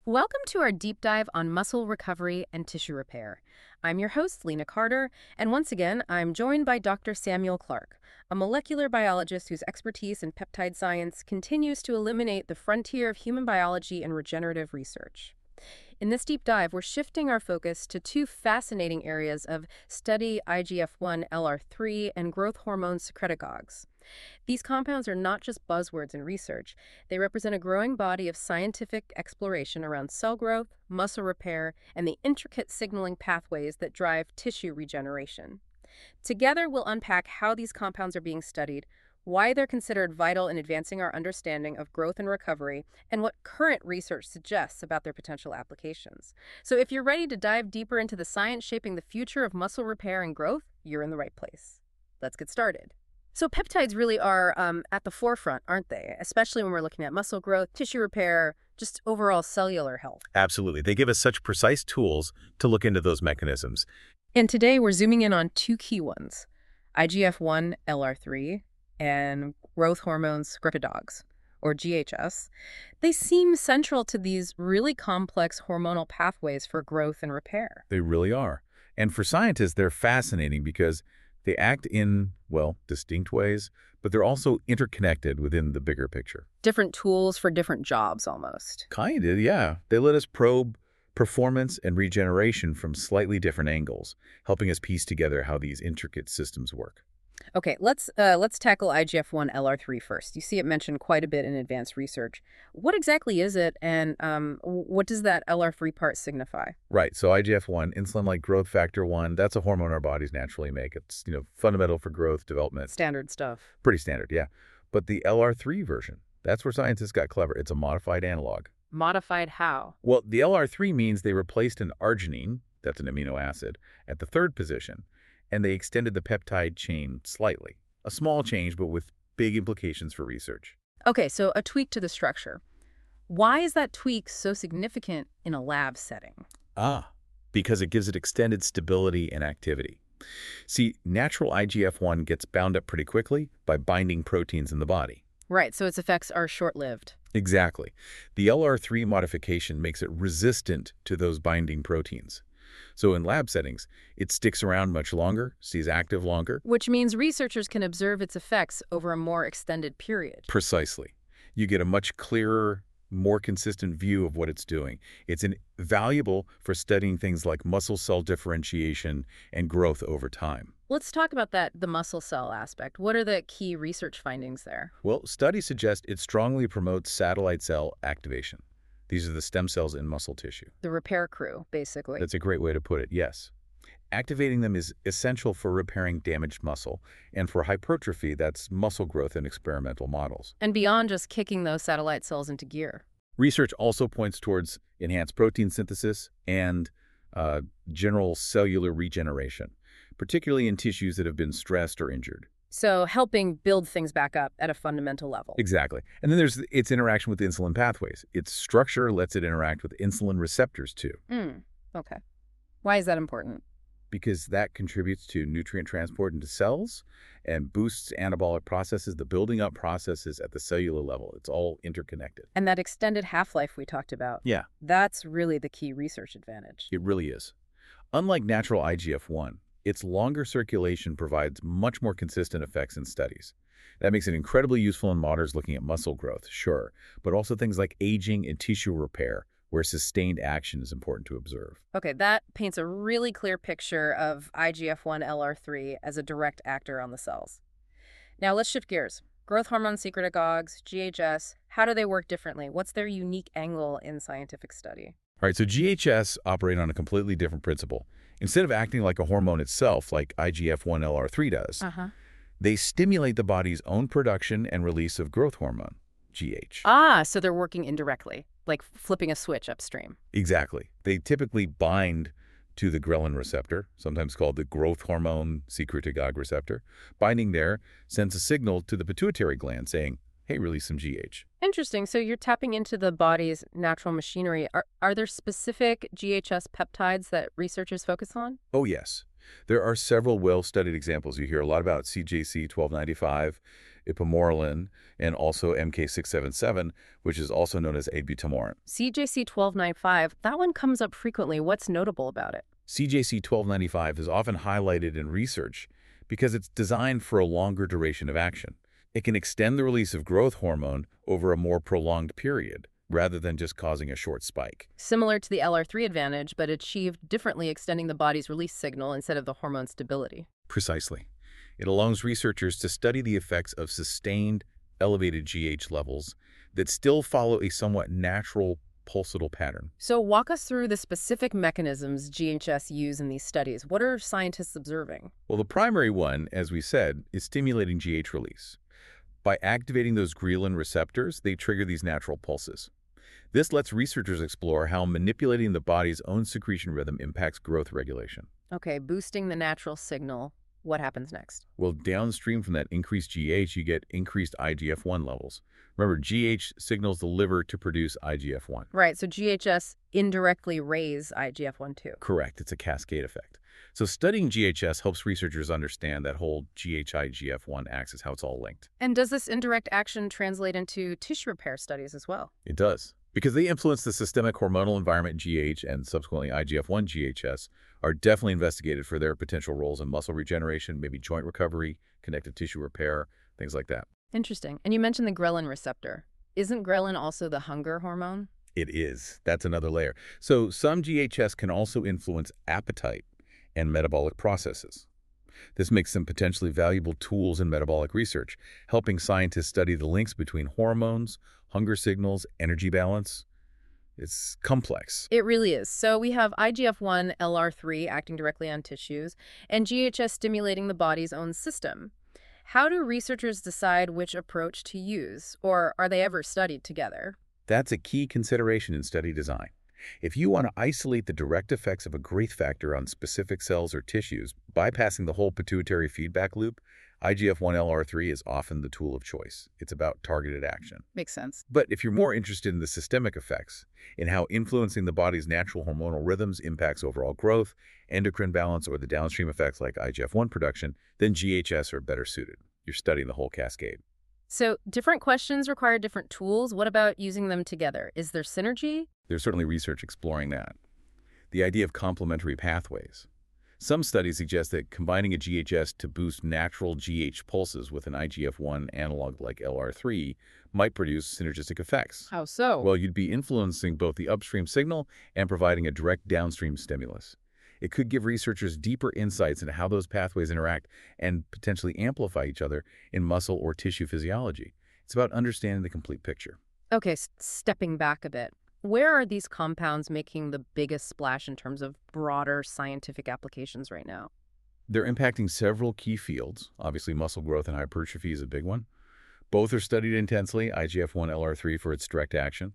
Welcome to our deep dive on muscle recovery and tissue repair. I'm your host, Lena Carter, and once again, I'm joined by Dr. Samuel Clark, a molecular biologist whose expertise in peptide science continues to illuminate the frontier of human biology and regenerative research. In this deep dive, we're shifting our focus to two fascinating areas of study: IGF-1 LR3 and growth hormone secretagogues. These compounds are not just buzzwords in research. They represent a growing body of scientific exploration around cell growth, muscle repair, and the intricate signaling pathways that drive tissue regeneration. Together, we'll unpack how these compounds are being studied, why they're considered vital in advancing our understanding of growth and recovery, and what current research suggests about their potential applications. So if you're ready to dive deeper into the science shaping the future of muscle repair and growth, you're in the right place. Let's get started. So peptides really are at the forefront, aren't they? Especially when we're looking at muscle growth, tissue repair, just overall cellular health. Absolutely. They give us such precise tools to look into those mechanisms. And today we're zooming in on two key ones: IGF-1 LR3 and growth hormone secretagogues, or GHS. They seem central to these really complex hormonal pathways for growth and repair. They really are. And for scientists, they're fascinating because they act in, well, distinct ways, but they're also interconnected within the bigger picture. Different tools for different jobs, almost. Kind of, yeah. They let us probe performance and regeneration from slightly different angles, helping us piece together how these intricate systems work. Okay, let's tackle IGF-1 LR3 first. You see it mentioned quite a bit in advanced research. What exactly is it, and what does that LR3 part signify? Right, so IGF-1, insulin-like growth factor 1, that's a hormone our bodies naturally make. It's, fundamental for growth, development. Standard stuff. Pretty standard, yeah. But the LR3 version, that's where scientists got clever. It's a modified analog. Modified how? Well, the LR3 means they replaced an arginine, that's an amino acid, at the third position, and they extended the peptide chain slightly. A small change, but with big implications for research. Okay, so a tweak to the structure. Why is that tweak so significant in a lab setting? Because it gives it extended stability and activity. See, natural IGF-1 gets bound up pretty quickly by binding proteins in the body. Right, so its effects are short-lived. Exactly. The LR3 modification makes it resistant to those binding proteins. So in lab settings, it sticks around much longer, stays active longer. Which means researchers can observe its effects over a more extended period. Precisely. You get a much clearer, more consistent view of what it's doing. It's valuable for studying things like muscle cell differentiation and growth over time. Let's talk about the muscle cell aspect. What are the key research findings there? Well, studies suggest it strongly promotes satellite cell activation. These are the stem cells in muscle tissue. The repair crew, basically. That's a great way to put it, yes. Activating them is essential for repairing damaged muscle, and for hypertrophy, that's muscle growth in experimental models. And beyond just kicking those satellite cells into gear. Research also points towards enhanced protein synthesis and general cellular regeneration, particularly in tissues that have been stressed or injured. So helping build things back up at a fundamental level. Exactly. And then there's its interaction with insulin pathways. Its structure lets it interact with insulin receptors too. Okay. Why is that important? Because that contributes to nutrient transport into cells and boosts anabolic processes, the building up processes at the cellular level. It's all interconnected. And that extended half-life we talked about. Yeah. That's really the key research advantage. It really is. Unlike natural IGF-1, its longer circulation provides much more consistent effects in studies. That makes it incredibly useful in modders looking at muscle growth, sure, but also things like aging and tissue repair, where sustained action is important to observe. Okay, that paints a really clear picture of IGF-1 LR3 as a direct actor on the cells. Now let's shift gears. Growth hormone secretagogues, GHS, how do they work differently? What's their unique angle in scientific study? All right, so GHS operate on a completely different principle. Instead of acting like a hormone itself, like IGF-1 LR3 does, they stimulate the body's own production and release of growth hormone, GH. So they're working indirectly, like flipping a switch upstream. Exactly. They typically bind to the ghrelin receptor, sometimes called the growth hormone secretagogue receptor. Binding there sends a signal to the pituitary gland saying, hey, release some GH. Interesting. So you're tapping into the body's natural machinery. Are there specific GHS peptides that researchers focus on? Oh, yes. There are several well-studied examples. You hear a lot about CJC 1295, ipamorelin, and also MK677, which is also known as abutamentin. CJC 1295, that one comes up frequently. What's notable about it? CJC 1295 is often highlighted in research because it's designed for a longer duration of action. It can extend the release of growth hormone over a more prolonged period, rather than just causing a short spike. Similar to the LR3 advantage, but achieved differently, extending the body's release signal instead of the hormone stability. Precisely. It allows researchers to study the effects of sustained, elevated GH levels that still follow a somewhat natural pulsatile pattern. So walk us through the specific mechanisms GHS use in these studies. What are scientists observing? Well, the primary one, as we said, is stimulating GH release. By activating those ghrelin receptors, they trigger these natural pulses. This lets researchers explore how manipulating the body's own secretion rhythm impacts growth regulation. Okay, boosting the natural signal. What happens next? Well, downstream from that increased GH, you get increased IGF-1 levels. Remember, GH signals the liver to produce IGF-1. Right, so GHS indirectly raise IGF-1 too. Correct. It's a cascade effect. So studying GHS helps researchers understand that whole GH-IGF-1 axis, how it's all linked. And does this indirect action translate into tissue repair studies as well? It does. Because they influence the systemic hormonal environment, GH, and subsequently IGF-1 GHS are definitely investigated for their potential roles in muscle regeneration, maybe joint recovery, connective tissue repair, things like that. Interesting. And you mentioned the ghrelin receptor. Isn't ghrelin also the hunger hormone? It is. That's another layer. So some GHS can also influence appetite and metabolic processes. This makes them potentially valuable tools in metabolic research, helping scientists study the links between hormones, hunger signals, energy balance. It's complex. It really is. So we have IGF-1, LR3 acting directly on tissues, and GHS stimulating the body's own system. How do researchers decide which approach to use, or are they ever studied together? That's a key consideration in study design. If you want to isolate the direct effects of a growth factor on specific cells or tissues, bypassing the whole pituitary feedback loop, IGF-1-LR3 is often the tool of choice. It's about targeted action. Makes sense. But if you're more interested in the systemic effects, in how influencing the body's natural hormonal rhythms impacts overall growth, endocrine balance, or the downstream effects like IGF-1 production, then GHS are better suited. You're studying the whole cascade. So different questions require different tools. What about using them together? Is there synergy? There's certainly research exploring that. The idea of complementary pathways. Some studies suggest that combining a GHS to boost natural GH pulses with an IGF-1 analog like LR3 might produce synergistic effects. How so? Well, you'd be influencing both the upstream signal and providing a direct downstream stimulus. It could give researchers deeper insights into how those pathways interact and potentially amplify each other in muscle or tissue physiology. It's about understanding the complete picture. Okay, stepping back a bit. Where are these compounds making the biggest splash in terms of broader scientific applications right now? They're impacting several key fields. Obviously, muscle growth and hypertrophy is a big one. Both are studied intensely, IGF-1-LR3 for its direct action,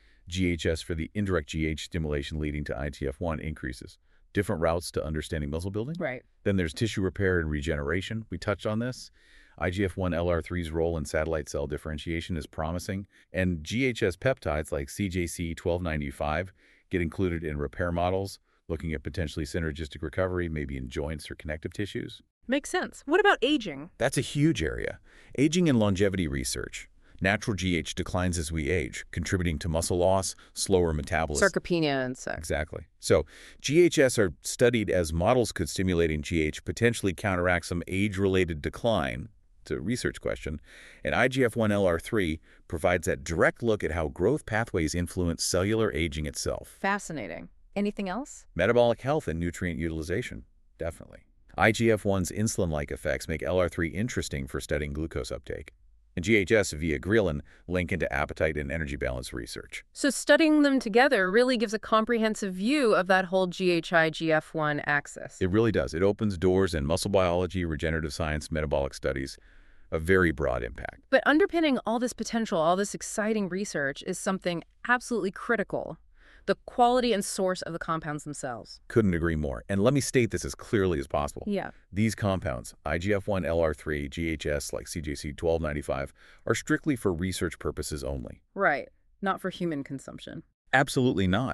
GHS for the indirect GH stimulation leading to IGF-1 increases. Different routes to understanding muscle building. Right. Then there's tissue repair and regeneration. We touched on this. IGF-1-LR3's role in satellite cell differentiation is promising, and GHS peptides like CJC 1295 get included in repair models, looking at potentially synergistic recovery, maybe in joints or connective tissues. Makes sense. What about aging? That's a huge area. Aging and longevity research. Natural GH declines as we age, contributing to muscle loss, slower metabolism. Sarcopenia and sex. Exactly. So GHS are studied as models could stimulating GH potentially counteract some age-related decline. It's a research question. And IGF-1-LR3 provides that direct look at how growth pathways influence cellular aging itself. Fascinating. Anything else? Metabolic health and nutrient utilization, definitely. IGF-1's insulin-like effects make LR3 interesting for studying glucose uptake. And GHS via ghrelin link into appetite and energy balance research. So studying them together really gives a comprehensive view of that whole GH-IGF-1 axis. It really does. It opens doors in muscle biology, regenerative science, metabolic studies, a very broad impact. But underpinning all this potential, all this exciting research is something absolutely critical: the quality and source of the compounds themselves. Couldn't agree more. And let me state this as clearly as possible. Yeah. These compounds, IGF-1-LR3, GHS like CJC 1295, are strictly for research purposes only. Right. Not for human consumption. Absolutely not.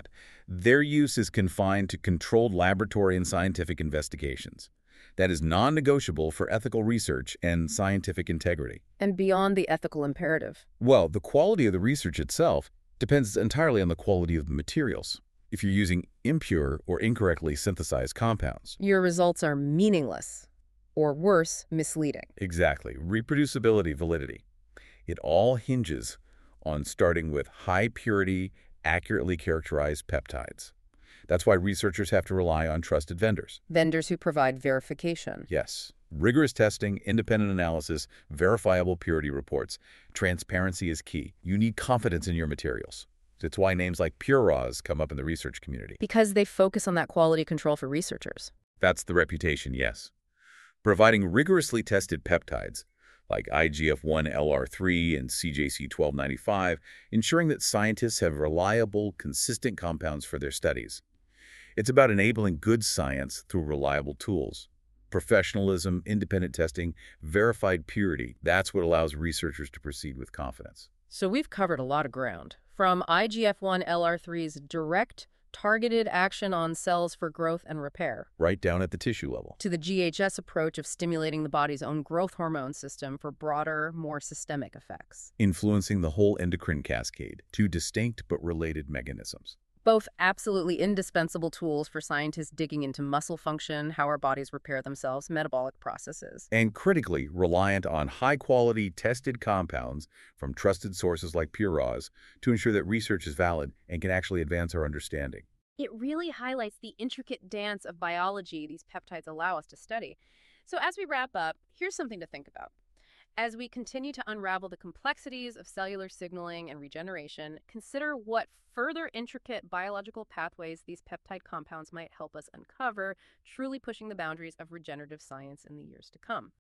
Their use is confined to controlled laboratory and scientific investigations. That is non-negotiable for ethical research and scientific integrity. And beyond the ethical imperative. Well, the quality of the research itself depends entirely on the quality of the materials. If you're using impure or incorrectly synthesized compounds. Your results are meaningless, or worse, misleading. Exactly. Reproducibility, validity. It all hinges on starting with high-purity, accurately characterized peptides. That's why researchers have to rely on trusted vendors. Vendors who provide verification. Yes. Rigorous testing, independent analysis, verifiable purity reports. Transparency is key. You need confidence in your materials. It's why names like PureRAWS come up in the research community. Because they focus on that quality control for researchers. That's the reputation, yes. Providing rigorously tested peptides, like IGF-1 LR3 and CJC-1295, ensuring that scientists have reliable, consistent compounds for their studies. It's about enabling good science through reliable tools. Professionalism, independent testing, verified purity, that's what allows researchers to proceed with confidence. So we've covered a lot of ground, from IGF-1 LR3's direct, targeted action on cells for growth and repair, Right down at the tissue level. to the GHS approach of stimulating the body's own growth hormone system for broader, more systemic effects. Influencing the whole endocrine cascade, two distinct but related mechanisms. Both absolutely indispensable tools for scientists digging into muscle function, how our bodies repair themselves, metabolic processes. And critically reliant on high-quality, tested compounds from trusted sources like PureRAWS to ensure that research is valid and can actually advance our understanding. It really highlights the intricate dance of biology these peptides allow us to study. So as we wrap up, here's something to think about. As we continue to unravel the complexities of cellular signaling and regeneration, consider what further intricate biological pathways these peptide compounds might help us uncover, truly pushing the boundaries of regenerative science in the years to come.